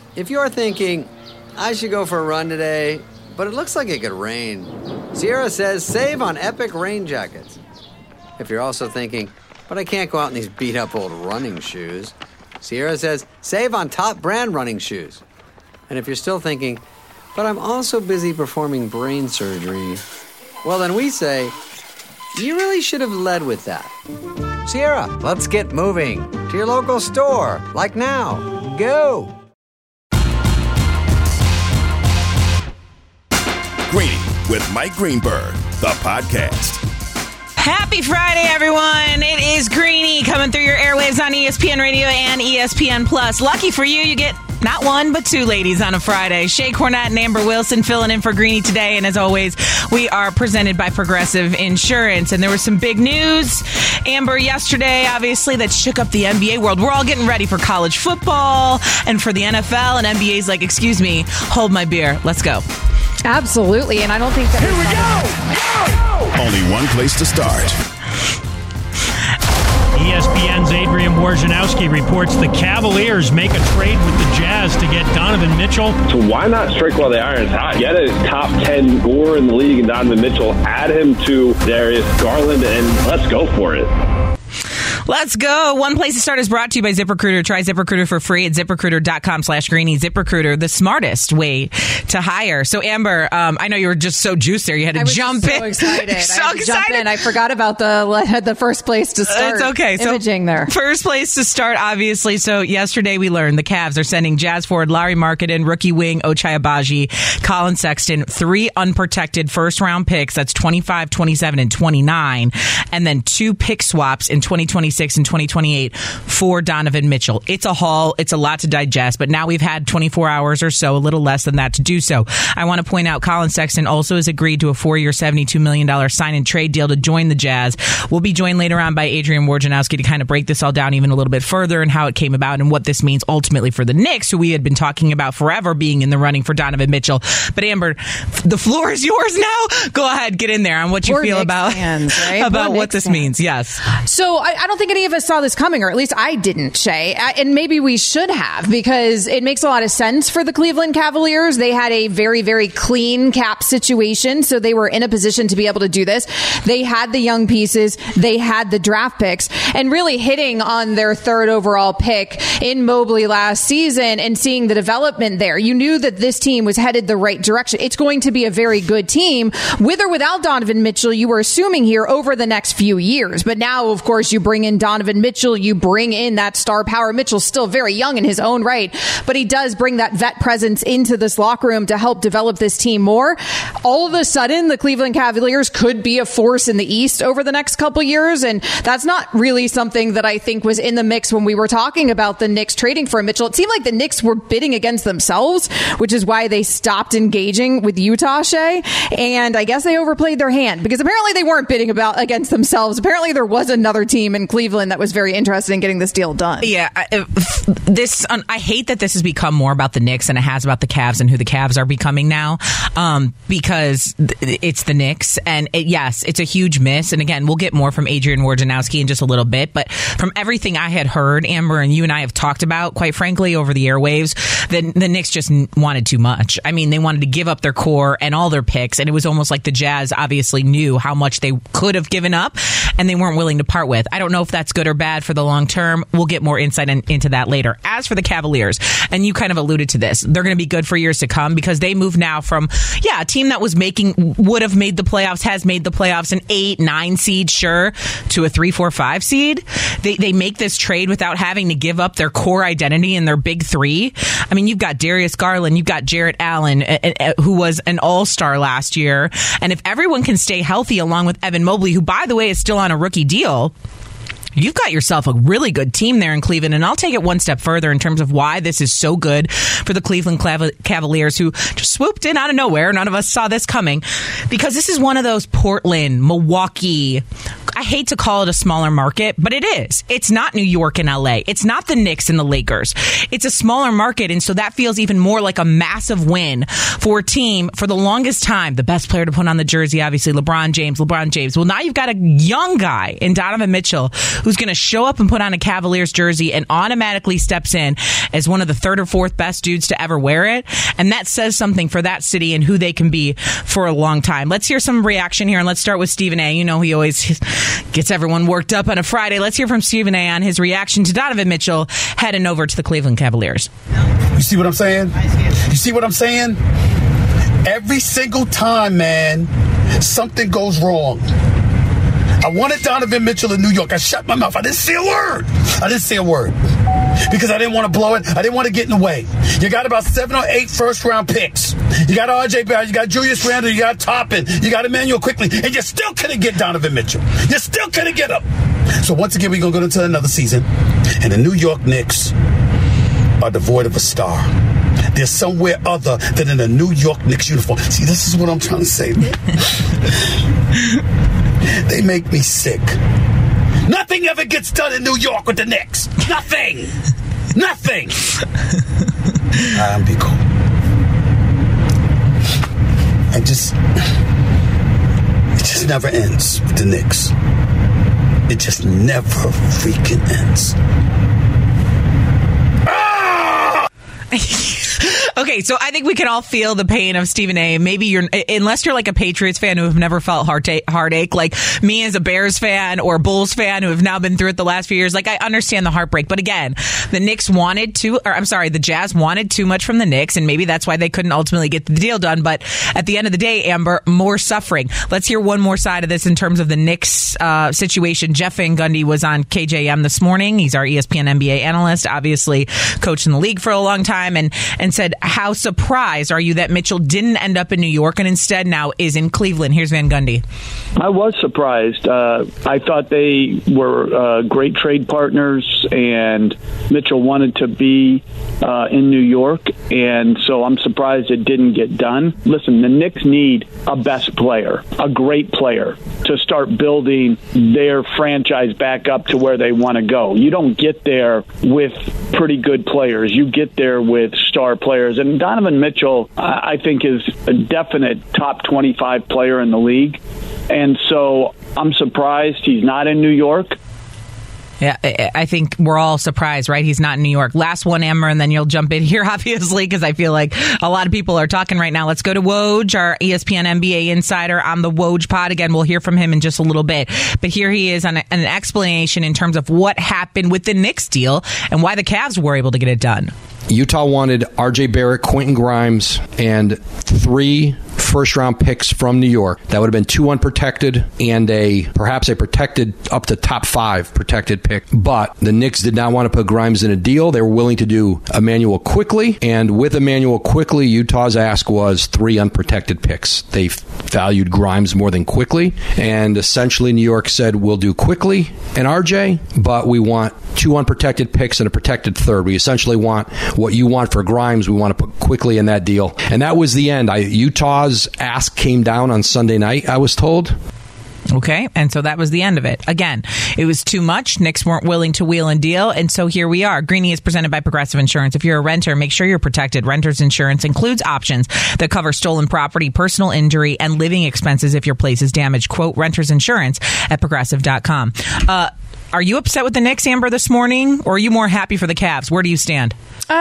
If you're thinking, I should go for a run today, but it looks like it could rain, Sierra says save on epic rain jackets. If you're also thinking, but I can't go out in these beat-up old running shoes, Sierra says save on top brand running shoes. And if you're still thinking, but I'm also busy performing brain surgery, well, then we say, you really should have led with that. Sierra, let's get moving to your local store, like now. Go! Greeny with Mike Greenberg, the podcast. Happy Friday, everyone. It is Greeny coming through your airwaves on ESPN Radio and ESPN Plus. Lucky for you, you get not one, but two ladies on a Friday. Shay Cornett and Amber Wilson filling in for Greeny today. And as always, we are presented by Progressive Insurance. And there was some big news, Amber, yesterday, obviously, that shook up the NBA world. We're all getting ready for college football and for the NFL. And NBA's like, excuse me, hold my beer. Let's go. Absolutely. And I don't think that... Here we go! Only one place to start. ESPN's Adrian Wojnarowski reports the Cavaliers make a trade with the Jazz to get Donovan Mitchell. So why not strike while the iron's hot? Get a top 10 scorer in the league in Donovan Mitchell, add him to Darius Garland, and let's go for it. Let's go. One Place to Start is brought to you by ZipRecruiter. Try ZipRecruiter for free at ZipRecruiter.com/Greeny. ZipRecruiter, the smartest way to hire. So, Amber, I know you were just so juiced there. You had to jump in. I was so excited. So excited. I forgot about the first place to start. It's okay. Imaging there. First place to start, obviously. So, yesterday we learned the Cavs are sending Jazz forward Larry Markkanen, rookie wing Ochai Agbaji, Colin Sexton, 3 unprotected first-round picks. That's 25, 27, and 29. And then 2 pick swaps in 2026 and 2028 for Donovan Mitchell. It's a haul. It's a lot to digest, but now we've had 24 hours or so, a little less than that, to do so. I want to point out Colin Sexton also has agreed to a 4-year, $72 million sign-and-trade deal to join the Jazz. We'll be joined later on by Adrian Wojnarowski to kind of break this all down even a little bit further and how it came about and what this means ultimately for the Knicks, who we had been talking about forever being in the running for Donovan Mitchell. But Amber, the floor is yours now. Go ahead, get in there on what you feel Knicks about, fans, right? about what this means. Yes. So I don't think any of us saw this coming, or at least I didn't, Shay. And maybe we should have, because it makes a lot of sense for the Cleveland Cavaliers. They had a very, very clean cap situation, so they were in a position to be able to do this. They had the young pieces. They had the draft picks, and really hitting on their 3rd overall pick in Mobley last season and seeing the development there. You knew that this team was headed the right direction. It's going to be a very good team, with or without Donovan Mitchell, you were assuming here, over the next few years. But now, of course, you bring in Donovan Mitchell, you bring in that star power. Mitchell's still very young in his own right, but he does bring that vet presence into this locker room to help develop this team more. All of a sudden, the Cleveland Cavaliers could be a force in the East over the next couple years, and that's not really something that I think was in the mix when we were talking about the Knicks trading for Mitchell. It seemed like the Knicks were bidding against themselves, which is why they stopped engaging with Utah, Shay, and I guess they overplayed their hand, because apparently they weren't bidding against themselves. Apparently there was another team in Cleveland that was very interested in getting this deal done. Yeah, I hate that this has become more about the Knicks than it has about the Cavs and who the Cavs are becoming now, because it's the Knicks, and yes, it's a huge miss. And again, we'll get more from Adrian Wojnarowski in just a little bit, but from everything I had heard, Amber, and you and I have talked about, quite frankly, over the airwaves, the Knicks just wanted too much. I mean, they wanted to give up their core and all their picks, and it was almost like the Jazz obviously knew how much they could have given up, and they weren't willing to part with. I don't know if that's good or bad for the long term. We'll get more insight into that later. As for the Cavaliers, and you kind of alluded to this, they're going to be good for years to come, because they move now from, a team that would have made the playoffs, has made the playoffs, an 8-9 seed, sure, to a 3-4-5 seed. They make this trade without having to give up their core identity and their big 3. I mean, you've got Darius Garland, you've got Jarrett Allen, who was an all-star last year. And if everyone can stay healthy along with Evan Mobley, who, by the way, is still on a rookie deal, you've got yourself a really good team there in Cleveland. And I'll take it one step further in terms of why this is so good for the Cleveland Cavaliers, who just swooped in out of nowhere. None of us saw this coming, because this is one of those Portland, Milwaukee, I hate to call it a smaller market, but it is. It's not New York and LA. It's not the Knicks and the Lakers. It's a smaller market, and so that feels even more like a massive win for a team for the longest time. The best player to put on the jersey, obviously, LeBron James. Well, now you've got a young guy in Donovan Mitchell who's going to show up and put on a Cavaliers jersey and automatically steps in as one of the third or fourth best dudes to ever wear it. And that says something for that city and who they can be for a long time. Let's hear some reaction here, and let's start with Stephen A. You know, he always gets everyone worked up on a Friday. Let's hear from Stephen A. on his reaction to Donovan Mitchell heading over to the Cleveland Cavaliers. You see what I'm saying? You see what I'm saying? Every single time, man, something goes wrong. I wanted Donovan Mitchell in New York. I shut my mouth. I didn't say a word. Because I didn't want to blow it. I didn't want to get in the way. You got about 7 or 8 first-round picks. You got R.J. Barrett. You got Julius Randle. You got Toppin. You got Emmanuel Quickly. And you still couldn't get Donovan Mitchell. You still couldn't get him. So once again, we're going to go into another season. And the New York Knicks are devoid of a star. They're somewhere other than in a New York Knicks uniform. See, this is what I'm trying to say, man. They make me sick. Nothing ever gets done in New York with the Knicks. Nothing. I'm be cool. It just never ends with the Knicks. It just never freaking ends. Okay, so I think we can all feel the pain of Stephen A. Maybe unless you're like a Patriots fan who have never felt heartache, like me as a Bears fan or Bulls fan who have now been through it the last few years. Like, I understand the heartbreak, but again, the Jazz wanted too much from the Knicks, and maybe that's why they couldn't ultimately get the deal done. But at the end of the day, Amber, more suffering. Let's hear one more side of this in terms of the Knicks situation. Jeff Van Gundy was on KJM this morning. He's our ESPN NBA analyst, obviously coached in the league for a long time, and said, how surprised are you that Mitchell didn't end up in New York and instead now is in Cleveland? Here's Van Gundy. I was surprised. I thought they were great trade partners, and Mitchell wanted to be in New York, and so I'm surprised it didn't get done. Listen, the Knicks need a best player, a great player, to start building their franchise back up to where they want to go. You don't get there with pretty good players. You get there with star players. And Donovan Mitchell, I think, is a definite top 25 player in the league. And so I'm surprised he's not in New York. Yeah, I think we're all surprised, right? He's not in New York. Last one, Amber, and then you'll jump in here, obviously, because I feel like a lot of people are talking right now. Let's go to Woj, our ESPN NBA insider on the Woj pod. Again, we'll hear from him in just a little bit. But here he is on an explanation in terms of what happened with the Knicks deal and why the Cavs were able to get it done. Utah wanted R.J. Barrett, Quentin Grimes, and 3 first-round picks from New York. That would have been 2 unprotected and perhaps a protected up to top 5 protected pick. But the Knicks did not want to put Grimes in a deal. They were willing to do Emmanuel Quickly, and with Emmanuel Quickly, Utah's ask was 3 unprotected picks. They valued Grimes more than Quickly, and essentially New York said, we'll do Quickly and R.J., but we want 2 unprotected picks and a protected third. We essentially want what you want for Grimes. We want to put Quickly in that deal. And that was the end. Utah's ask came down on Sunday night, I was told. Okay, and so that was the end of it. Again, it was too much. Knicks weren't willing to wheel and deal, and so here we are. Greeny is presented by Progressive Insurance. If you're a renter, make sure you're protected. Renter's insurance includes options that cover stolen property, personal injury, and living expenses if your place is damaged. Quote Renter's Insurance at Progressive.com. Are you upset with the Knicks, Amber, this morning, or are you more happy for the Cavs? Where do you stand?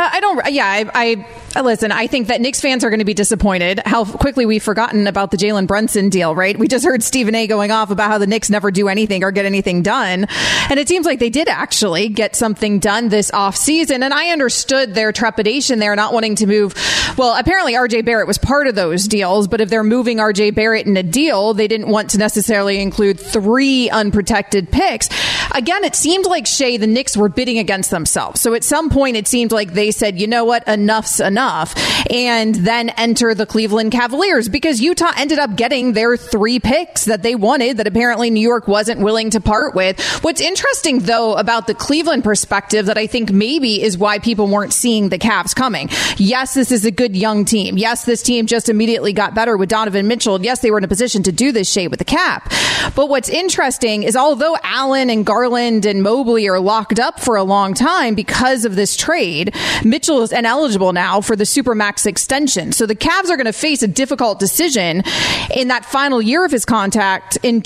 Listen, I think that Knicks fans are going to be disappointed how quickly we've forgotten about the Jalen Brunson deal, right? We just heard Stephen A. going off about how the Knicks never do anything or get anything done. And it seems like they did actually get something done this offseason. And I understood their trepidation there, not wanting to move. Well, apparently R.J. Barrett was part of those deals, but if they're moving R.J. Barrett in a deal, they didn't want to necessarily include 3 unprotected picks. Again, it seemed like, Shay, the Knicks were bidding against themselves. So at some point, it seemed like they said, you know what, enough's enough. enough, and then enter the Cleveland Cavaliers, because Utah ended up getting their 3 picks that they wanted that apparently New York wasn't willing to part with. What's interesting, though, about the Cleveland perspective that I think maybe is why people weren't seeing the Cavs coming. Yes, this is a good young team. Yes, this team just immediately got better with Donovan Mitchell. Yes, they were in a position to do this shade with the cap. But what's interesting is although Allen and Garland and Mobley are locked up for a long time because of this trade, Mitchell is ineligible now for the Supermax extension. So the Cavs are going to face a difficult decision in that final year of his contract in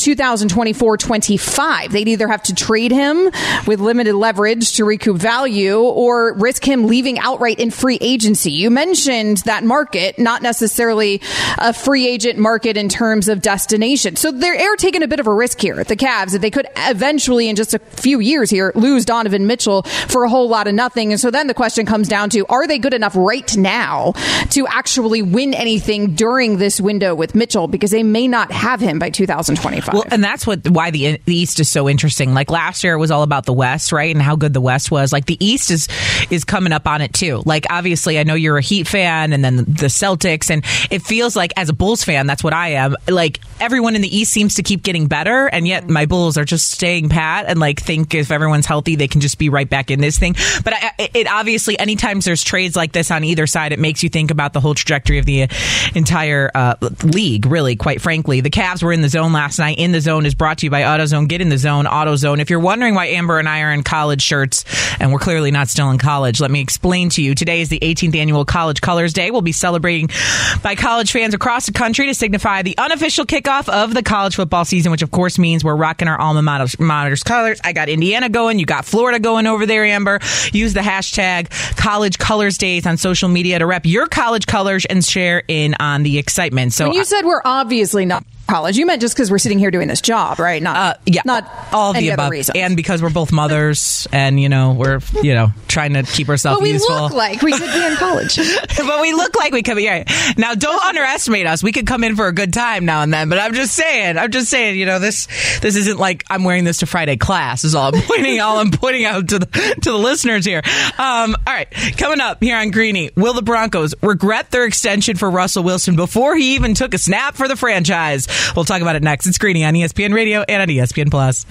2024-25. They'd either have to trade him with limited leverage to recoup value or risk him leaving outright in free agency. You mentioned that market, not necessarily a free agent market in terms of destination. So they're taking a bit of a risk here, the Cavs, that they could eventually in just a few years here lose Donovan Mitchell for a whole lot of nothing. And so then the question comes down to, are they good enough right now to actually win anything during this window with Mitchell? Because they may not have him by 2025. Well, and that's why the East is so interesting. Like last year it was all about the West, right? And how good the West was. Like the East is coming up on it too. Like obviously I know you're a Heat fan and then the Celtics, and it feels like as a Bulls fan, that's what I am. Like everyone in the East seems to keep getting better, and yet my Bulls are just staying pat and like think if everyone's healthy, they can just be right back in this thing. But it obviously, anytime there's trades like this on either side, it makes you think about the whole trajectory of the entire league, really, quite frankly. The Cavs were in the zone last night. In the Zone is brought to you by AutoZone. Get in the zone, AutoZone. If you're wondering why Amber and I are in college shirts, and we're clearly not still in college, let me explain to you. Today is the 18th annual College Colors Day. We'll be celebrating by college fans across the country to signify the unofficial kickoff of the college football season, which of course means we're rocking our alma mater's colors. I got Indiana going. You got Florida going over there, Amber. Use the hashtag College Colors Days on social media to rep your college colors and share in on the excitement. So when you said we're obviously not college, you meant just because we're sitting here doing this job, right? Not all of any the other above, reasons. and because we're both mothers, and we're trying to keep ourselves useful. But we look like we could be in college. But we look like we could be. Right. Now, don't underestimate us. We could come in for a good time now and then. But I'm just saying. This isn't like I'm wearing this to Friday class. Is all I'm pointing out to the listeners here. All right, coming up here on Greeny, will the Broncos regret their extension for Russell Wilson before he even took a snap for the franchise? We'll talk about it next. It's Greeny on ESPN Radio and on ESPN Plus.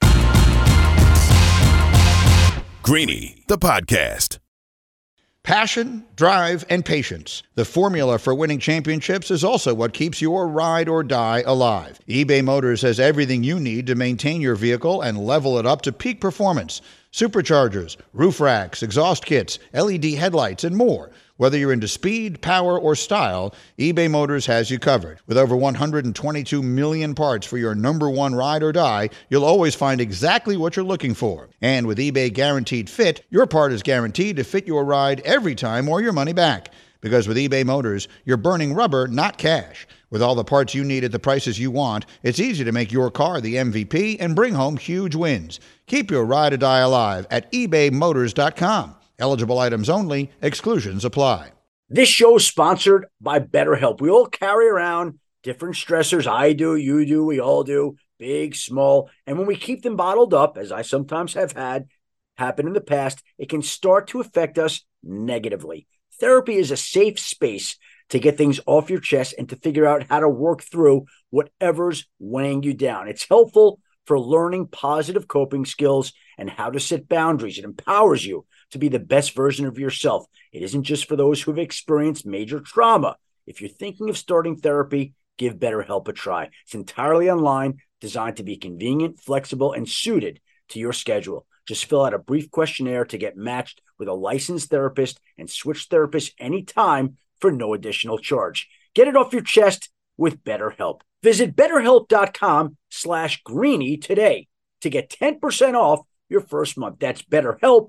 Greeny, the podcast. Passion, drive, and patience. The formula for winning championships is also what keeps your ride or die alive. eBay Motors has everything you need to maintain your vehicle and level it up to peak performance. Superchargers, roof racks, exhaust kits, LED headlights, and more. Whether you're into speed, power, or style, eBay Motors has you covered. With over 122 million parts for your number one ride or die, you'll always find exactly what you're looking for. And with eBay Guaranteed Fit, your part is guaranteed to fit your ride every time or your money back. Because with eBay Motors, you're burning rubber, not cash. With all the parts you need at the prices you want, it's easy to make your car the MVP and bring home huge wins. Keep your ride or die alive at ebaymotors.com. Eligible items only. Exclusions apply. This show is sponsored by BetterHelp. We all carry around different stressors. I do, you do, we all do, big, small. And when we keep them bottled up, as I sometimes have had happen in the past, it can start to affect us negatively. Therapy is a safe space to get things off your chest and to figure out how to work through whatever's weighing you down. It's helpful for learning positive coping skills and how to set boundaries. It empowers you to be the best version of yourself. It isn't just for those who've experienced major trauma. If you're thinking of starting therapy, give BetterHelp a try. It's entirely online, designed to be convenient, flexible, and suited to your schedule. Just fill out a brief questionnaire to get matched with a licensed therapist and switch therapists anytime for no additional charge. Get it off your chest with BetterHelp. Visit BetterHelp.com/Greeny today to get 10% off your first month. That's BetterHelp,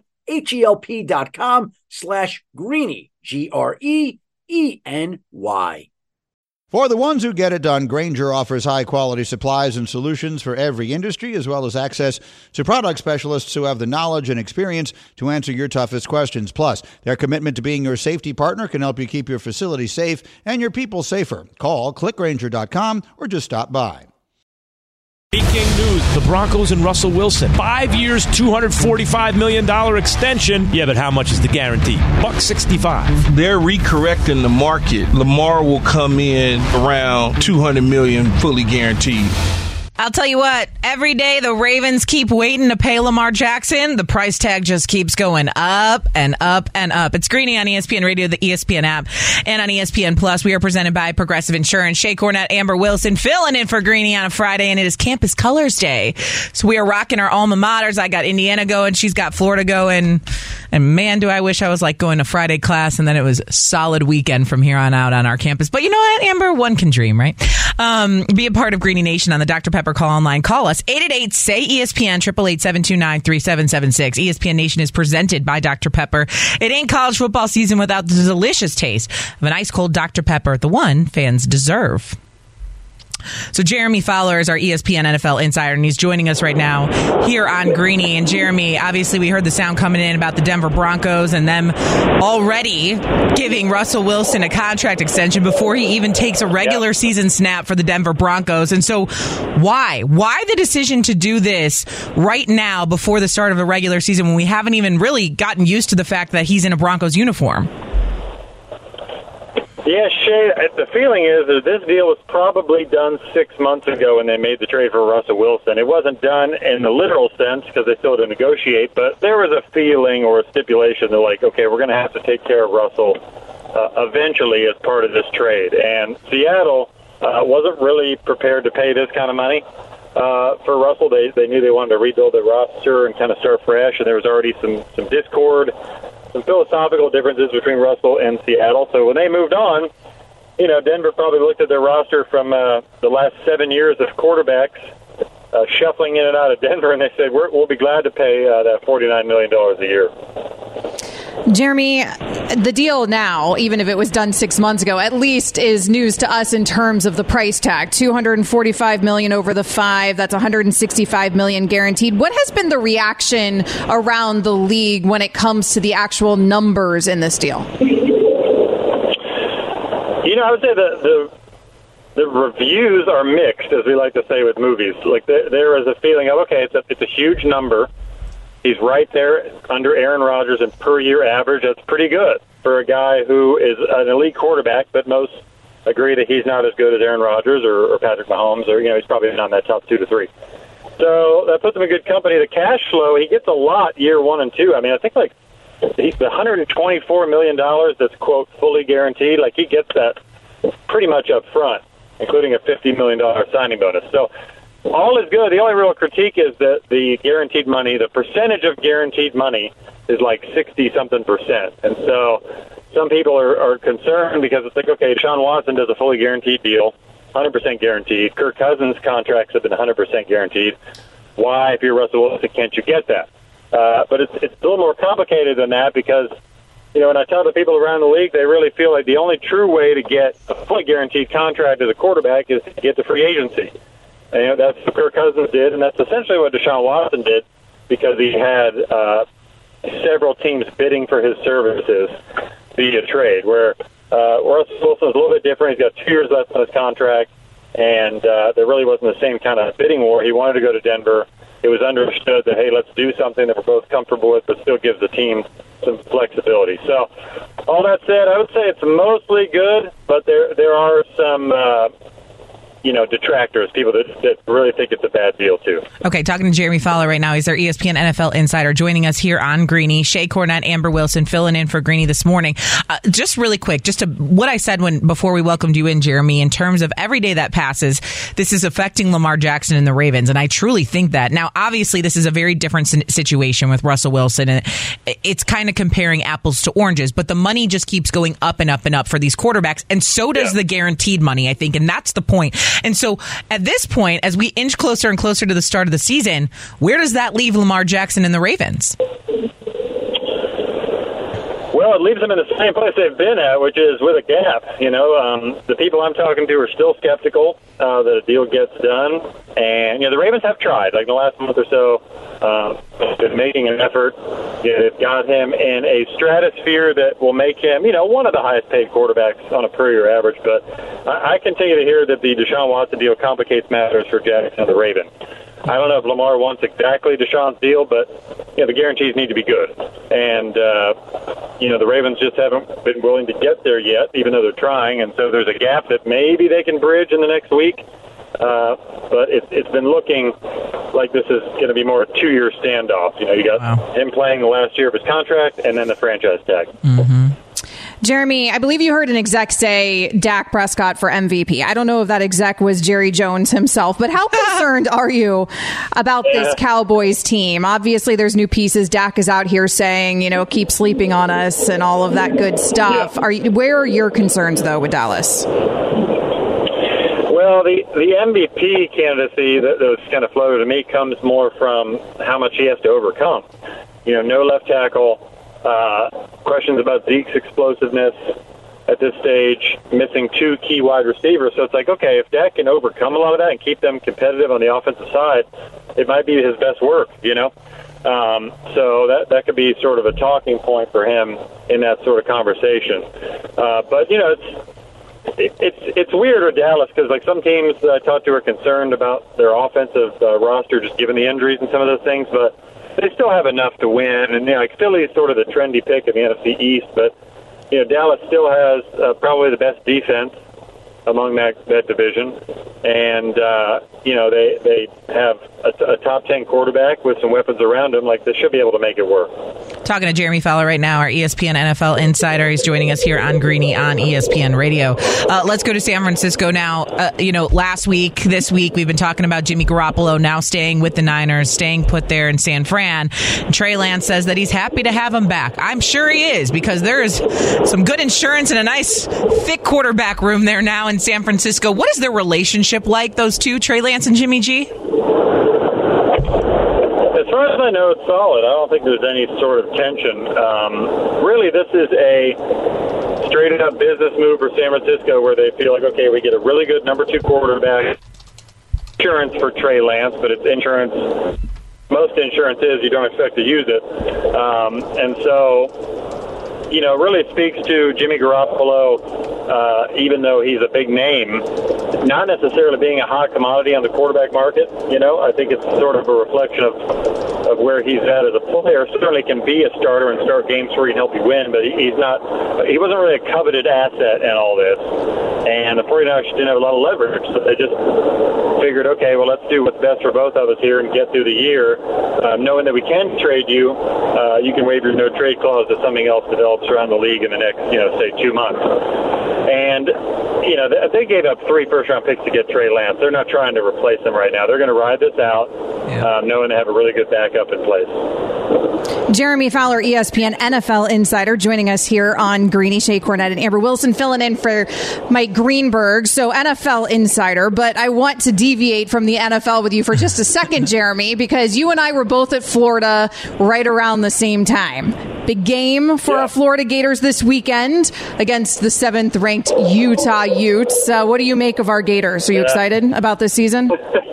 HELP.com/Greeny, GREENY. For the ones who get it done, Grainger offers high-quality supplies and solutions for every industry, as well as access to product specialists who have the knowledge and experience to answer your toughest questions. Plus, their commitment to being your safety partner can help you keep your facility safe and your people safer. Call, click Grainger.com, or just stop by. Breaking news, the Broncos and Russell Wilson. 5 years, $245 million extension. Yeah, but how much is the guarantee? $165. They're recorrecting the market. Lamar will come in around $200 million fully guaranteed. I'll tell you what, every day the Ravens keep waiting to pay Lamar Jackson, the price tag just keeps going up and up and up. It's Greeny on ESPN Radio, the ESPN app, and on ESPN Plus. We are presented by Progressive Insurance. Shea Cornette, Amber Wilson filling in for Greeny on a Friday, and it is Campus Colors Day. So we are rocking our alma maters. I got Indiana going, she's got Florida going, and man, do I wish I was like going to Friday class, and then it was a solid weekend from here on out on our campus. But you know what, Amber? One can dream, right? Be a part of Greeny Nation on the Dr. Pepper Call Online. Call us 888-SAY-ESPN 888-729-3776. ESPN Nation is presented by Dr. Pepper. It ain't college football season without the delicious taste of an ice cold Dr. Pepper, the one fans deserve. So Jeremy Fowler is our ESPN NFL insider, and he's joining us right now here on Greeny. And Jeremy, obviously we heard the sound coming in about the Denver Broncos and them already giving Russell Wilson a contract extension before he even takes a regular season snap for the Denver Broncos. And so why the decision to do this right now before the start of the regular season when we haven't even really gotten used to the fact that he's in a Broncos uniform? Yeah, Shay, the feeling is that this deal was probably done 6 months ago when they made the trade for Russell Wilson. It wasn't done in the literal sense because they still had to negotiate, but there was a feeling or a stipulation that, like, okay, we're going to have to take care of Russell eventually as part of this trade. And Seattle wasn't really prepared to pay this kind of money for Russell. They knew they wanted to rebuild their roster and kind of start fresh, and there was already some discord, some philosophical differences between Russell and Seattle. So when they moved on, you know, Denver probably looked at their roster from the last 7 years of quarterbacks shuffling in and out of Denver, and they said, we'll be glad to pay that $49 million a year. Jeremy, the deal now, even if it was done 6 months ago, at least is news to us in terms of the price tag. $245 million over the 5. That's $165 million guaranteed. What has been the reaction around the league when it comes to the actual numbers in this deal? You know, I would say the reviews are mixed, as we like to say with movies. Like there is a feeling of, okay, it's a huge number. He's right there under Aaron Rodgers in per-year average. That's pretty good for a guy who is an elite quarterback, but most agree that he's not as good as Aaron Rodgers or Patrick Mahomes, or, you know, he's probably not in that top 2 to 3. So that puts him in good company. The cash flow, he gets a lot year 1 and 2. I mean, I think like he's the $124 million that's, quote, fully guaranteed. Like he gets that pretty much up front, including a $50 million signing bonus. So all is good. The only real critique is that the guaranteed money, the percentage of guaranteed money is like 60-something%. And so some people are concerned because it's like, okay, Deshaun Watson does a fully guaranteed deal, 100% guaranteed. Kirk Cousins' contracts have been 100% guaranteed. Why, if you're Russell Wilson, can't you get that? But it's a little more complicated than that because, you know, when I tell the people around the league, they really feel like the only true way to get a fully guaranteed contract as a quarterback is to get to free agency. And, you know, that's what Kirk Cousins did, and that's essentially what Deshaun Watson did because he had several teams bidding for his services via trade, where Russell Wilson is a little bit different. He's got 2 years left on his contract, and there really wasn't the same kind of bidding war. He wanted to go to Denver. It was understood that, hey, let's do something that we're both comfortable with but still gives the team some flexibility. So all that said, I would say it's mostly good, but there are some detractors, people that really think it's a bad deal, too. Okay, talking to Jeremy Fowler right now. He's our ESPN NFL insider joining us here on Greeny. Shea Cornette, Amber Wilson filling in for Greeny this morning. Just really quick, just to what I said before we welcomed you in, Jeremy, in terms of every day that passes, this is affecting Lamar Jackson and the Ravens, and I truly think that. Now, obviously, this is a very different situation with Russell Wilson, and it's kind of comparing apples to oranges, but the money just keeps going up and up and up for these quarterbacks, and so does the guaranteed money, I think, and that's the point. And so at this point, as we inch closer and closer to the start of the season, where does that leave Lamar Jackson and the Ravens? Well, it leaves them in the same place they've been at, which is with a gap. The people I'm talking to are still skeptical that a deal gets done. And, the Ravens have tried, like the last month or so, been making an effort. They've got him in a stratosphere that will make him, one of the highest paid quarterbacks on a per year average. But I continue to hear that the Deshaun Watson deal complicates matters for Jackson and the Ravens. I don't know if Lamar wants exactly Deshaun's deal, but the guarantees need to be good. And, the Ravens just haven't been willing to get there yet, even though they're trying. And so there's a gap that maybe they can bridge in the next week. But it's been looking like this is going to be more a 2-year standoff. You got him playing the last year of his contract and then the franchise tag. Mm-hmm. Jeremy, I believe you heard an exec say Dak Prescott for MVP. I don't know if that exec was Jerry Jones himself, but how concerned are you about this Cowboys team? Obviously, there's new pieces. Dak is out here saying, keep sleeping on us and all of that good stuff. Yeah. Where are your concerns, though, with Dallas? Well, the MVP candidacy that was kind of floated to me comes more from how much he has to overcome. No left tackle. Questions about Zeke's explosiveness at this stage, missing 2 key wide receivers. So it's like, okay, if Dak can overcome a lot of that and keep them competitive on the offensive side, it might be his best work, So that could be sort of a talking point for him in that sort of conversation. But, it's weird with Dallas because, like, some teams I talked to are concerned about their offensive roster just given the injuries and some of those things, but they still have enough to win, and Philly's sort of the trendy pick in the NFC East, but Dallas still has probably the best defense among that division, and they have a top 10 quarterback with some weapons around him. Like, they should be able to make it work. Talking to Jeremy Fowler right now, our ESPN NFL insider. He's joining us here on Greeny on ESPN Radio. Let's go to San Francisco now. Last week, this week, we've been talking about Jimmy Garoppolo now staying with the Niners, staying put there in San Fran. Trey Lance says that he's happy to have him back. I'm sure he is, because there is some good insurance and a nice thick quarterback room there now in San Francisco. What is their relationship like, those two, Trey Lance and Jimmy G? As far as I know, it's solid. I don't think there's any sort of tension. Really, this is a straight-up business move for San Francisco where they feel like, okay, we get a really good number 2 quarterback. Insurance for Trey Lance, but it's insurance. Most insurance is you don't expect to use it. And so, really speaks to Jimmy Garoppolo, even though he's a big name, not necessarily being a hot commodity on the quarterback market. I think it's sort of a reflection of where he's at as a player. Certainly can be a starter and start games where he can help you win, but he wasn't really a coveted asset in all this. And the 49ers didn't have a lot of leverage, so they just figured, okay, well, let's do what's best for both of us here and get through the year, knowing that we can trade you. You can waive your no-trade clause if something else develops around the league in the next, say 2 months. And, they gave up 3 first-round picks to get Trey Lance. They're not trying to replace him right now. They're going to ride this out, knowing they have a really good backup in place. Jeremy Fowler, ESPN NFL insider, joining us here on Greeny. Shea Cornette and Amber Wilson filling in for Mike Greenberg. So NFL insider, but I want to deviate from the NFL with you for just a second, Jeremy, because you and I were both at Florida right around the same time. Big game for our Florida Gators this weekend against the 7th-ranked Utah Utes. What do you make of our Gators? Are you excited about this season?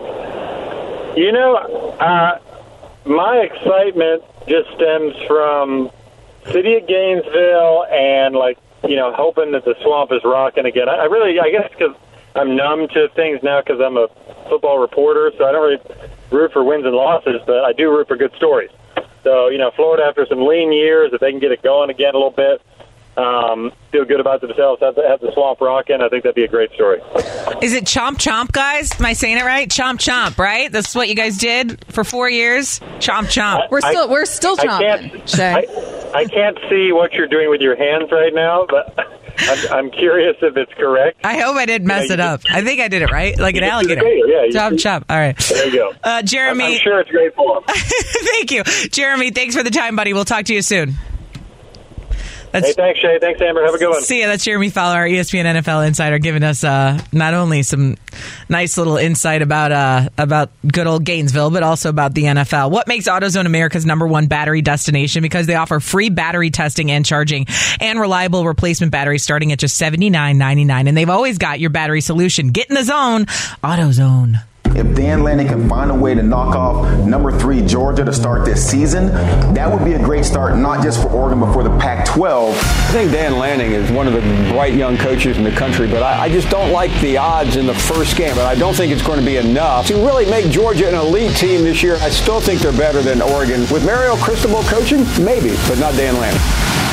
My excitement just stems from city of Gainesville and, hoping that the swamp is rocking again. I guess because I'm numb to things now because I'm a football reporter, so I don't really root for wins and losses, but I do root for good stories. So, Florida, after some lean years, if they can get it going again a little bit, feel good about themselves, have the swamp rocking, I think that'd be a great story. Is it chomp chomp, guys? Am I saying it right? Chomp chomp, right? That's what you guys did for 4 years? Chomp chomp. We're still chomping. I can't see what you're doing with your hands right now, but I'm curious if it's correct. I hope I didn't mess it up. I think I did it right, like an alligator. Chomp chomp. All right. There you go. Jeremy. I'm sure it's great for him. Thank you. Jeremy, thanks for the time, buddy. We'll talk to you soon. Hey, thanks, Shay. Thanks, Amber. Have a good one. See ya. That's Jeremy Fowler, our ESPN NFL insider, giving us not only some nice little insight about good old Gainesville, but also about the NFL. What makes AutoZone America's #1 battery destination? Because they offer free battery testing and charging and reliable replacement batteries starting at just $79.99. And they've always got your battery solution. Get in the zone. AutoZone. If Dan Lanning can find a way to knock off number 3 Georgia to start this season, that would be a great start, not just for Oregon, but for the Pac-12. I think Dan Lanning is one of the bright young coaches in the country, but I just don't like the odds in the first game. But I don't think it's going to be enough to really make Georgia an elite team this year. I still think they're better than Oregon. With Mario Cristobal coaching, maybe, but not Dan Lanning.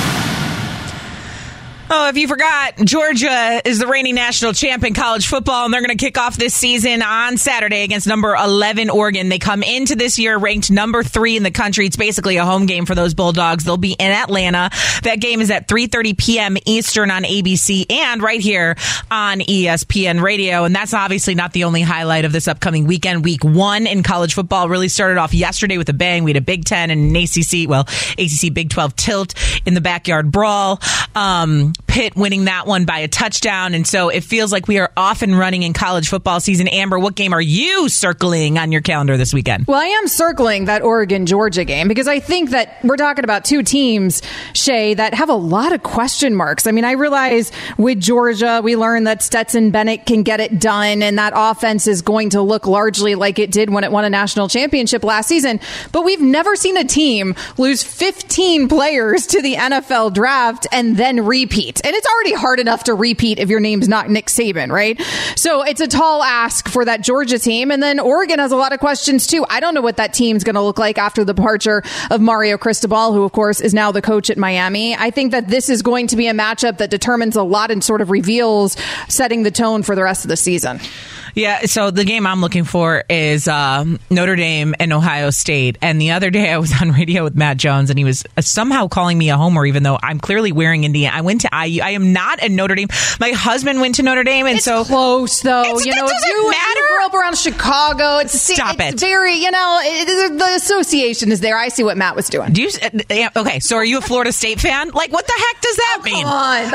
Oh, if you forgot, Georgia is the reigning national champ in college football, and they're going to kick off this season on Saturday against number 11 Oregon. They come into this year ranked number 3 in the country. It's basically a home game for those Bulldogs. They'll be in Atlanta. That game is at 3:30 p.m. Eastern on ABC and right here on ESPN Radio. And that's obviously not the only highlight of this upcoming weekend. Week 1 in college football really started off yesterday with a bang. We had a Big Ten and an ACC Big 12 tilt in the backyard brawl. Pitt winning that one by a touchdown. And so it feels like we are off and running in college football season. Amber, what game are you circling on your calendar this weekend? Well, I am circling that Oregon-Georgia game because I think that we're talking about two teams, Shay, that have a lot of question marks. I mean, I realize with Georgia, we learned that Stetson Bennett can get it done, and that offense is going to look largely like it did when it won a national championship last season. But we've never seen a team lose 15 players to the NFL draft and then repeat. And it's already hard enough to repeat if your name's not Nick Saban, right? So it's a tall ask for that Georgia team. And then Oregon has a lot of questions, too. I don't know what that team's going to look like after the departure of Mario Cristobal, who, of course, is now the coach at Miami. I think that this is going to be a matchup that determines a lot and sort of reveals setting the tone for the rest of the season. Yeah, so the game I'm looking for is Notre Dame and Ohio State. And the other day I was on radio with Matt Jones, and he was somehow calling me a homer, even though I'm clearly wearing Indiana. I went to IU. I am not a Notre Dame. My husband went to Notre Dame, and it's so close, though. It doesn't matter. You grew up around Chicago. It's very, the association is there. I see what Matt was doing. Do you? Okay, so are you a Florida State fan? Like, what the heck does that mean? Come on,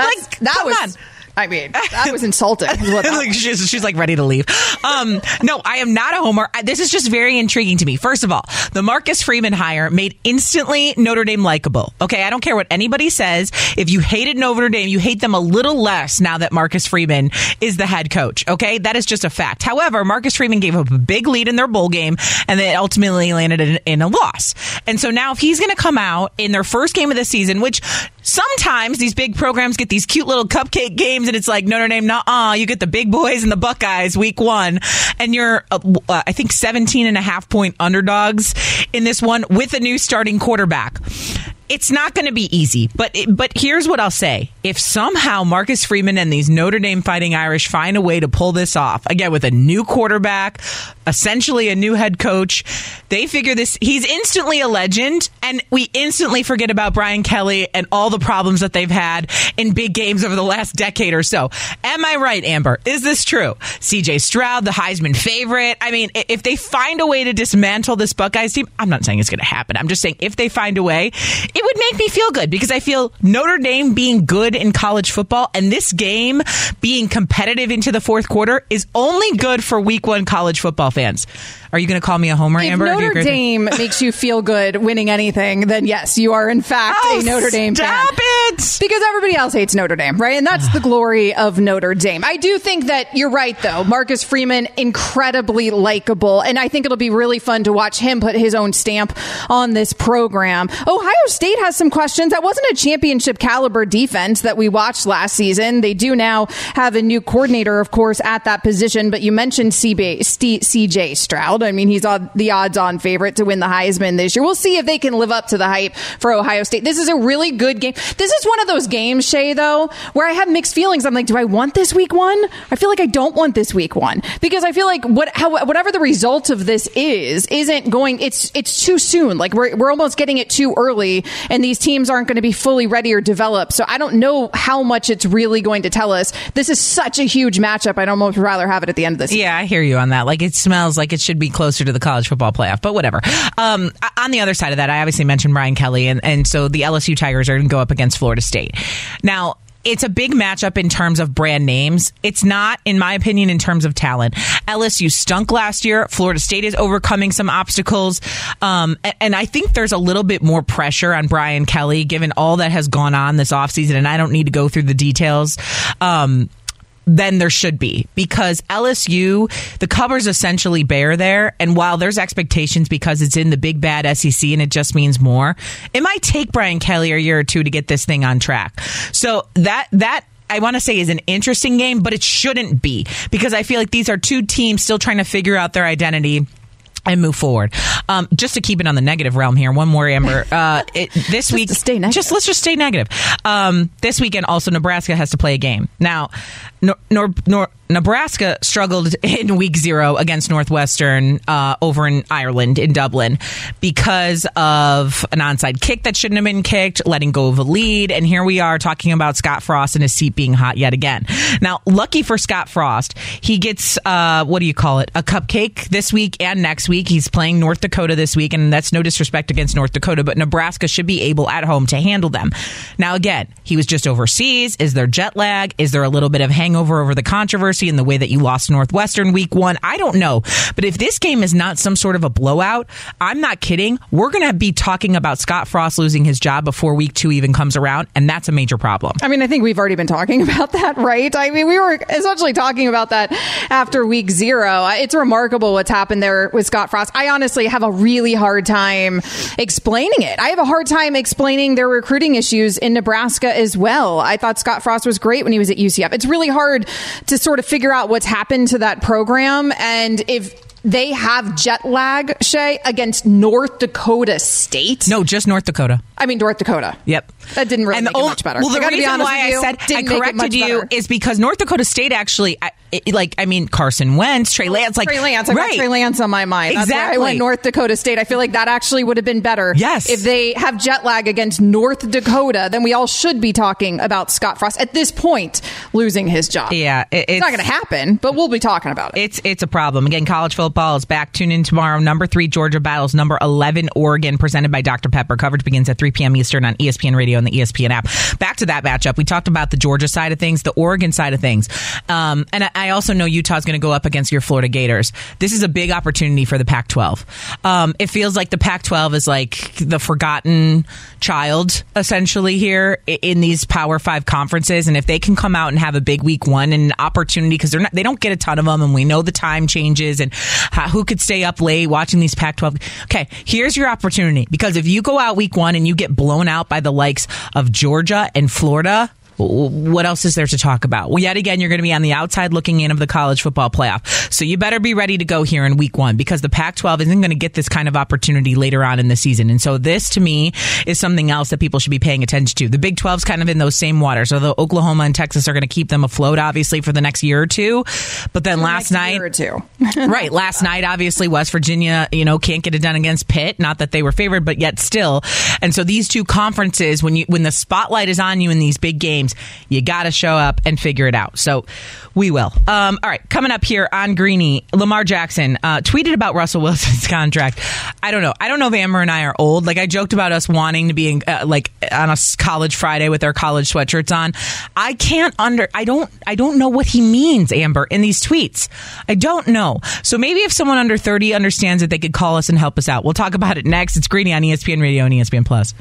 that was insulting. She's like ready to leave. No, I am not a homer. This is just very intriguing to me. First of all, the Marcus Freeman hire made instantly Notre Dame likable. Okay, I don't care what anybody says. If you hated Notre Dame, you hate them a little less now that Marcus Freeman is the head coach. Okay, that is just a fact. However, Marcus Freeman gave up a big lead in their bowl game, and they ultimately landed in a loss. And so now if he's going to come out in their first game of the season, which sometimes these big programs get these cute little cupcake games, and it's like Notre Dame, you get the big boys and the Buckeyes week 1, and you're, I think, 17.5-point underdogs in this one with a new starting quarterback. It's not going to be easy, but here's what I'll say. If somehow Marcus Freeman and these Notre Dame Fighting Irish find a way to pull this off, again, with a new quarterback, essentially a new head coach, they figure this, he's instantly a legend, and we instantly forget about Brian Kelly and all the problems that they've had in big games over the last decade or so. Am I right, Amber? Is this true? CJ Stroud, the Heisman favorite. I mean, if they find a way to dismantle this Buckeyes team, I'm not saying it's going to happen. I'm just saying if they find a way, it would make me feel good because I feel Notre Dame being good in college football and this game being competitive into the fourth quarter is only good for week 1 college football fans. Are you going to call me a homer, Amber? If Notre Dame makes you feel good winning anything, then yes, you are in fact a Notre Dame fan. Stop it! Because everybody else hates Notre Dame, right? And that's the glory of Notre Dame. I do think that you're right, though. Marcus Freeman, incredibly likable. And I think it'll be really fun to watch him put his own stamp on this program. Ohio State has some questions. That wasn't a championship caliber defense that we watched last season. They do now have a new coordinator, of course, at that position. But you mentioned CJ Stroud. I mean, he's the odds-on favorite to win the Heisman this year. We'll see if they can live up to the hype for Ohio State. This is a really good game. This is one of those games, Shay, though, where I have mixed feelings. I'm like, do I want this week 1? I feel like I don't want this week 1 because I feel like whatever the result of this isn't going. It's too soon. Like we're almost getting it too early, and these teams aren't going to be fully ready or developed. So I don't know how much it's really going to tell us. This is such a huge matchup. I'd almost rather have it at the end of the season. Yeah, I hear you on that. Like it smells like it should be closer to the college football playoff, but whatever. On the other side of that, I obviously mentioned Brian Kelly, and so the LSU Tigers are going to go up against Florida State. Now, it's a big matchup in terms of brand names. It's not, in my opinion, in terms of talent. LSU stunk last year. Florida State is overcoming some obstacles. And I think there's a little bit more pressure on Brian Kelly, given all that has gone on this offseason, and I don't need to go through the details. Than there should be, because LSU, the cover's essentially bare there, and while there's expectations because it's in the big bad SEC and it just means more, it might take Brian Kelly a year or two to get this thing on track. So that I want to say is an interesting game, but it shouldn't be, because I feel like these are two teams still trying to figure out their identity and move forward. Just to keep it on the negative realm here, one more, Amber. This week, let's just stay negative. This weekend, also, Nebraska has to play a game. Now, Nebraska struggled in week 0 against Northwestern over in Ireland, in Dublin, because of an onside kick that shouldn't have been kicked, letting go of a lead. And here we are talking about Scott Frost and his seat being hot yet again. Now, lucky for Scott Frost, he gets, a cupcake this week and next week. He's playing North Dakota this week, and that's no disrespect against North Dakota, but Nebraska should be able at home to handle them. Now, again, he was just overseas. Is there jet lag? Is there a little bit of hangover over the controversy in the way that you lost Northwestern week 1? I don't know. But if this game is not some sort of a blowout, I'm not kidding. We're going to be talking about Scott Frost losing his job before week 2 even comes around, and that's a major problem. I mean, I think we've already been talking about that, right? I mean, we were essentially talking about that after week 0. It's remarkable what's happened there with Scott Frost. I honestly have a really hard time explaining it. I have a hard time explaining their recruiting issues in Nebraska as well. I thought Scott Frost was great when he was at UCF. It's really hard to sort of figure out what's happened to that program, and if they have jet lag, Shay, against North Dakota State. No, just North Dakota. I mean, North Dakota. Yep. That didn't really make it much better. Well, the reason why I said I corrected you is because North Dakota State actually, Carson Wentz, Trey Lance. Trey Lance. I got Trey Lance on my mind. Exactly. That's why I went North Dakota State. I feel like that actually would have been better. Yes. If they have jet lag against North Dakota, then we all should be talking about Scott Frost at this point losing his job. Yeah. It's not going to happen, but we'll be talking about it. It's a problem. Again, college football is back. Tune in tomorrow. Number 3, Georgia battles number 11, Oregon, presented by Dr. Pepper. Coverage begins at 3 p.m. Eastern on ESPN Radio and the ESPN app. Back to that matchup. We talked about the Georgia side of things, the Oregon side of things. And I also know Utah's going to go up against your Florida Gators. This is a big opportunity for the Pac-12. It feels like the Pac-12 is like the forgotten child, essentially, here in these Power 5 conferences. And if they can come out and have a big week 1 and an opportunity, because they don't get a ton of them, and we know the time changes and who could stay up late watching these Pac-12. Okay, here's your opportunity, because if you go out week 1 and you get blown out by the likes of Georgia and Florida, what else is there to talk about? Well, yet again, you're going to be on the outside looking in of the college football playoff. So you better be ready to go here in week 1, because the Pac-12 isn't going to get this kind of opportunity later on in the season. And so this, to me, is something else that people should be paying attention to. The Big 12's kind of in those same waters. Although Oklahoma and Texas are going to keep them afloat, obviously, for the next year or two. But then last night, right, last night, obviously, West Virginia, can't get it done against Pitt. Not that they were favored, but yet still. And so these two conferences, when the spotlight is on you in these big games, you got to show up and figure it out. So we will. All right, coming up here on Greeny, Lamar Jackson tweeted about Russell Wilson's contract. I don't know if Amber and I are old. Like, I joked about us wanting to be on a college Friday with our college sweatshirts on. I don't know what he means, Amber, in these tweets. I don't know. So maybe if someone under 30 understands it, they could call us and help us out. We'll talk about it next. It's Greeny on ESPN Radio and ESPN Plus.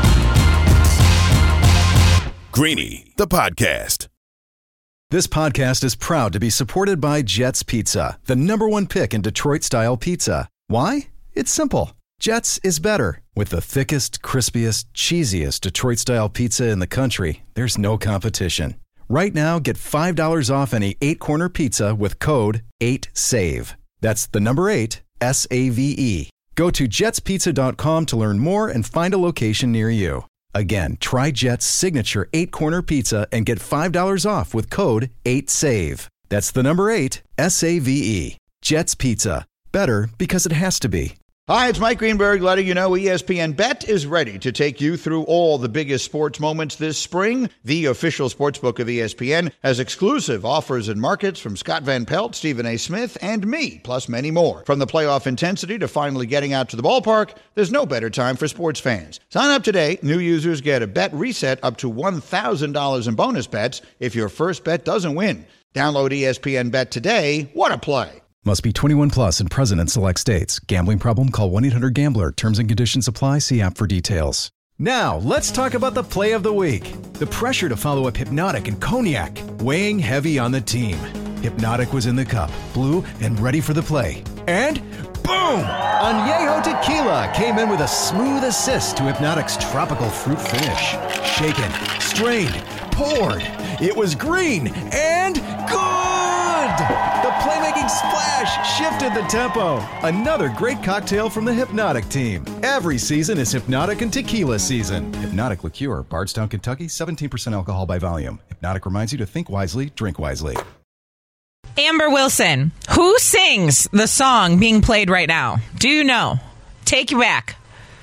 Greeny, the podcast. This podcast is proud to be supported by Jets Pizza, the #1 pick in Detroit-style pizza. Why? It's simple. Jets is better. With the thickest, crispiest, cheesiest Detroit-style pizza in the country, there's no competition. Right now, get $5 off any 8-corner pizza with code 8SAVE. That's the number 8, S-A-V-E. Go to jetspizza.com to learn more and find a location near you. Again, try Jet's signature 8-corner pizza and get $5 off with code 8SAVE. That's the number 8, S-A-V-E. Jet's Pizza. Better because it has to be. Hi, it's Mike Greenberg letting you know ESPN Bet is ready to take you through all the biggest sports moments this spring. The official sportsbook of ESPN has exclusive offers and markets from Scott Van Pelt, Stephen A. Smith, and me, plus many more. From the playoff intensity to finally getting out to the ballpark, there's no better time for sports fans. Sign up today. New users get a bet reset up to $1,000 in bonus bets if your first bet doesn't win. Download ESPN Bet today. What a play. Must be 21 plus and present in select states. Gambling problem? Call 1-800-GAMBLER. Terms and conditions apply. See app for details. Now, let's talk about the play of the week. The pressure to follow up Hypnotic and Cognac, weighing heavy on the team. Hypnotic was in the cup, blue, and ready for the play. And boom! Añejo Tequila came in with a smooth assist to Hypnotic's tropical fruit finish. Shaken, strained, poured. It was green and good! The playmaking splash shifted the tempo. Another great cocktail from the Hypnotic team. Every season is Hypnotic and Tequila season. Hypnotic Liqueur, Bardstown, Kentucky, 17% alcohol by volume. Hypnotic reminds you to think wisely, drink wisely. Amber Wilson, who sings the song being played right now? Do you know? Take you back.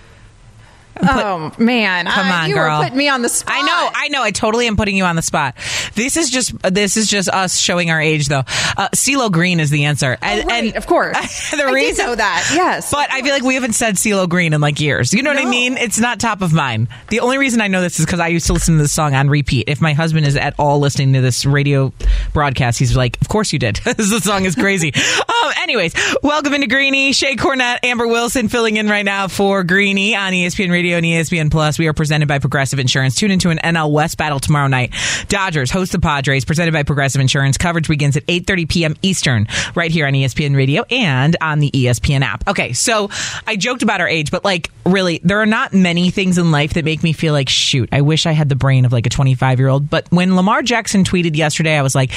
Oh, man. Come on, you girl. were putting me on the spot. I know. I totally am putting you on the spot. This is just us showing our age, though. CeeLo Green is the answer. And of course. I did know that. Yes. But I feel like we haven't said CeeLo Green in like years. You know what I mean? It's not top of mind. The only reason I know this is because I used to listen to this song on repeat. If my husband is at all listening to this radio broadcast, he's like, of course you did. This song is crazy. Anyways, welcome into Greeny. Shay Cornett, Amber Wilson filling in right now for Greeny on ESPN Radio and ESPN Plus. We are presented by Progressive Insurance. Tune into an NL West battle tomorrow night. Dodgers host the Padres, presented by Progressive Insurance. Coverage begins at 8:30 p.m. Eastern, right here on ESPN Radio and on the ESPN app. Okay, so I joked about our age, but like really, there are not many things in life that make me feel like, shoot, I wish I had the brain of like a 25-year-old. But when Lamar Jackson tweeted yesterday, I was like,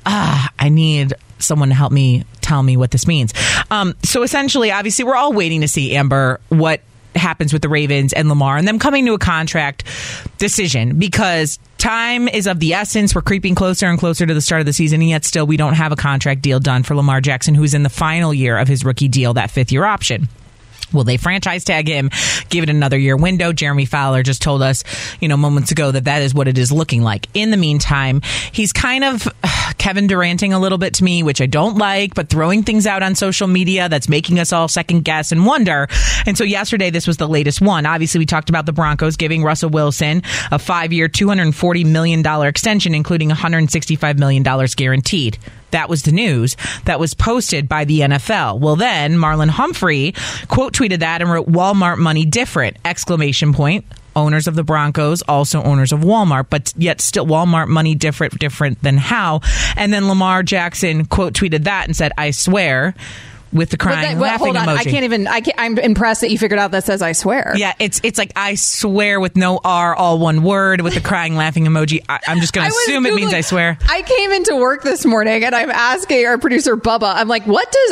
I need someone to help me tell me what this means. So essentially, obviously, we're all waiting to see, Amber, what happens with the Ravens and Lamar and them coming to a contract decision, because time is of the essence. We're creeping closer and closer to the start of the season, and yet still we don't have a contract deal done for Lamar Jackson, who's in the final year of his rookie deal, that 5th-year option. Will they franchise tag him, give it another year window? Jeremy Fowler just told us, moments ago that is what it is looking like. In the meantime, he's kind of Kevin Duranting a little bit to me, which I don't like, but throwing things out on social media that's making us all second guess and wonder. And so yesterday, this was the latest one. Obviously, we talked about the Broncos giving Russell Wilson a 5-year, $240 million extension, including $165 million guaranteed. That was the news that was posted by the NFL. Well, then Marlon Humphrey quote tweeted that and wrote, "Walmart money different!" ! Owners of the Broncos, also owners of Walmart, but yet still Walmart money different than how? And then Lamar Jackson quote tweeted that and said, "I swear," with the crying, laughing hold on. emoji. I'm impressed that you figured out that says "I swear." Yeah, it's like "I swear" with no R, all one word, with the crying, laughing emoji. I'm just going to assume it means "I swear." I came into work this morning and I'm asking our producer Bubba, I'm like, what does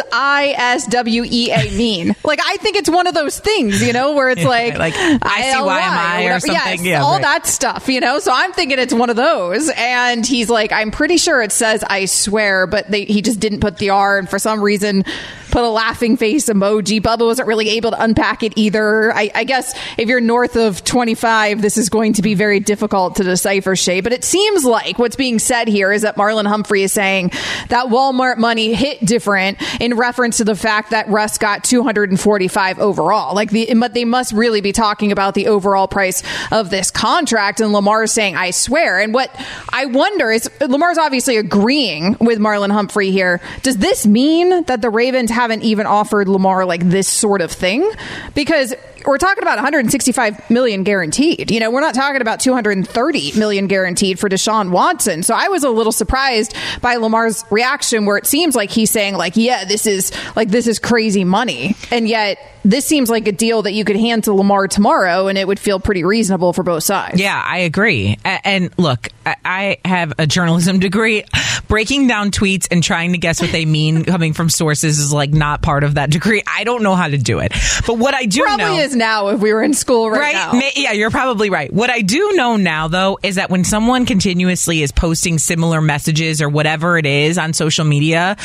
ISWEA mean? Like, I think it's one of those things, where it's like ICYMI or something. Yes, all that stuff, So I'm thinking it's one of those. And he's like, I'm pretty sure it says "I swear," but he just didn't put the R, and for some reason put a laughing face emoji. Bubba wasn't really able to unpack it either. I guess if you're north of 25, this is going to be very difficult to decipher, Shay. But it seems like what's being said here is that Marlon Humphrey is saying that Walmart money hit different in reference to the fact that Russ got 245 overall. But they must really be talking about the overall price of this contract. And Lamar is saying, "I swear." And what I wonder is, Lamar's obviously agreeing with Marlon Humphrey here. Does this mean that the Ravens haven't even offered Lamar like this sort of thing? Because we're talking about $165 million guaranteed. We're not talking about $230 million guaranteed for Deshaun Watson. So I was a little surprised by Lamar's reaction, where it seems like he's saying this is crazy money. And yet this seems like a deal that you could hand to Lamar tomorrow and it would feel pretty reasonable for both sides. Yeah, I agree. And look, I have a journalism degree. Breaking down tweets and trying to guess what they mean coming from sources is like not part of that degree. I don't know how to do it. But what I do probably know isn't now if we were in school right now. Yeah, you're probably right. What I do know now, though, is that when someone continuously is posting similar messages or whatever it is on social media,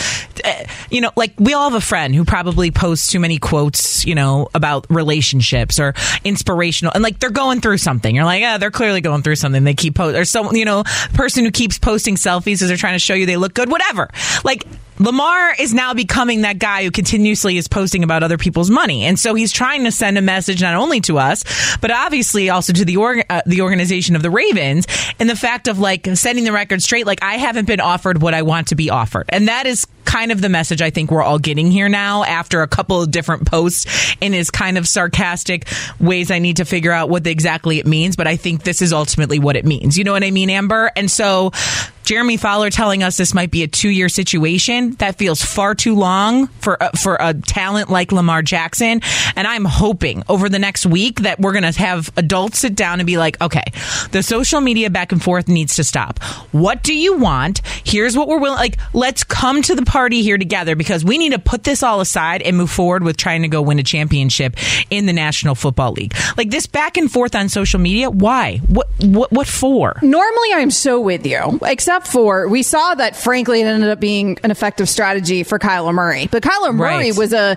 like we all have a friend who probably posts too many quotes, about relationships or inspirational, and like they're going through something. You're like, they're clearly going through something. They keep or some, person who keeps posting selfies as they're trying to show you they look good, whatever. Like, Lamar is now becoming that guy who continuously is posting about other people's money. And so he's trying to send a message not only to us, but obviously also to the organization of the Ravens, and the fact of like setting the record straight. Like, I haven't been offered what I want to be offered. And that is kind of the message I think we're all getting here now after a couple of different posts in his kind of sarcastic ways. I need to figure out what exactly it means, but I think this is ultimately what it means. You know what I mean, Amber? And so Jeremy Fowler telling us this might be a 2-year situation, that feels far too long for a talent like Lamar Jackson. And I'm hoping over the next week that we're going to have adults sit down and be like, okay, the social media back and forth needs to stop. What do you want? Here's what we're willing. Like, let's come to the party here together, because we need to put this all aside and move forward with trying to go win a championship in the National Football League. Like, this back and forth on social media, why? What for? Normally, I'm so with you, except for we saw that, frankly, it ended up being an effective strategy for Kyler Murray. But Kyler Murray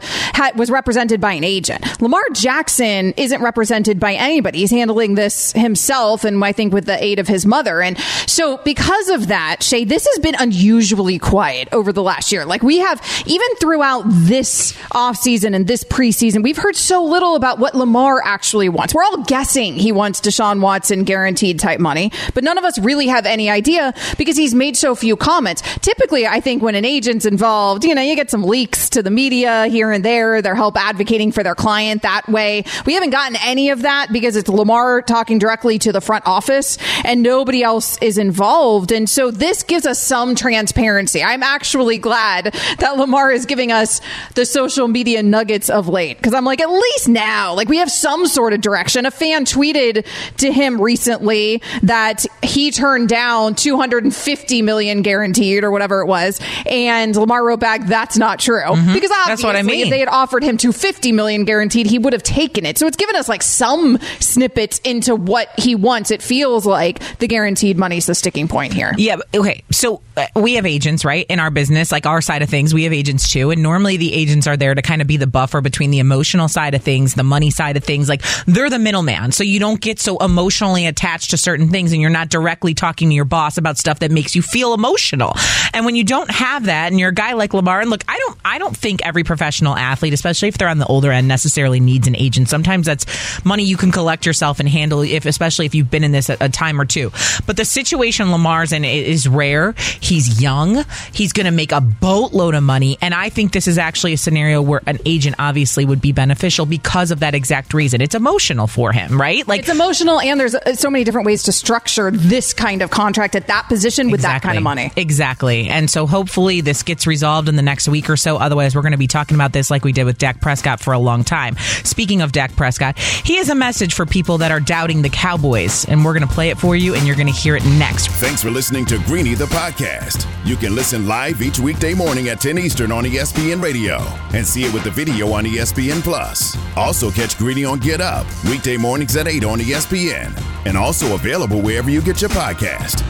was represented by an agent. Lamar Jackson isn't represented by anybody. He's handling this himself, and I think with the aid of his mother. And so because of that, Shay, this has been unusually quiet over the last year. Like, we have, even throughout this offseason and this preseason, we've heard so little about what Lamar actually wants. We're all guessing he wants Deshaun Watson guaranteed type money, but none of us really have any idea because he's made so few comments. Typically, I think when an agent's involved, you get some leaks to the media here and there. They're help advocating for their client that way. We haven't gotten any of that because it's Lamar talking directly to the front office and nobody else is involved. And so this gives us some transparency. I'm actually glad that Lamar is giving us the social media nuggets of late, because I'm like, at least now, like, we have some sort of direction. A fan tweeted to him recently that he turned down $250 million guaranteed or whatever it was, and Lamar wrote back, that's not true. Because obviously, that's what I mean. If they had offered him $250 million guaranteed, he would have taken it. So it's given us like some snippets into what he wants. It feels like the guaranteed money is the sticking point here. Yeah. Okay. So we have agents, right? In our business, like our side of things, we have agents too. And normally the agents are there to kind of be the buffer between the emotional side of things, the money side of things. Like, they're the middleman. So you don't get so emotionally attached to certain things, and you're not directly talking to your boss about stuff that makes you feel emotional. And when you don't have that, and you're a guy like Lamar, and look, I don't think every professional athlete, especially if they're on the older end, necessarily needs an agent. Sometimes that's money you can collect yourself and handle, especially if you've been in this a time or two. But the situation Lamar's in is rare. He's young. He's going to make a boatload of money. And I think this is actually a scenario where an agent obviously would be beneficial because of that exact reason. It's emotional for him, right? Like, it's emotional, and there's so many different ways to structure this kind of contract at that position with that kind of money. Exactly. And so hopefully this gets resolved in the next week or so. Otherwise, we're going to be talking about this like we did with Dak Prescott for a long time. Speaking of Dak Prescott, he has a message for people that are doubting the Cowboys, and we're going to play it for you, and you're going to hear it next. Thanks for listening to Greeny the podcast. You can listen live each weekday morning at 10 Eastern on ESPN Radio and see it with the video on ESPN Plus. Also catch Greeny on Get Up weekday mornings at 8 on ESPN, and also available wherever you get your podcast.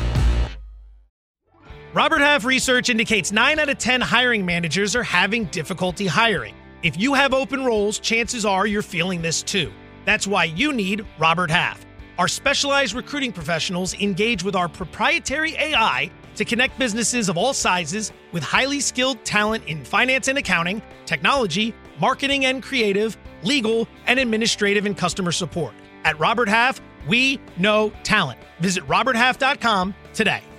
Robert Half research indicates 9 out of 10 hiring managers are having difficulty hiring. If you have open roles, chances are you're feeling this too. That's why you need Robert Half. Our specialized recruiting professionals engage with our proprietary AI to connect businesses of all sizes with highly skilled talent in finance and accounting, technology, marketing and creative, legal, and administrative and customer support. At Robert Half, we know talent. Visit roberthalf.com today.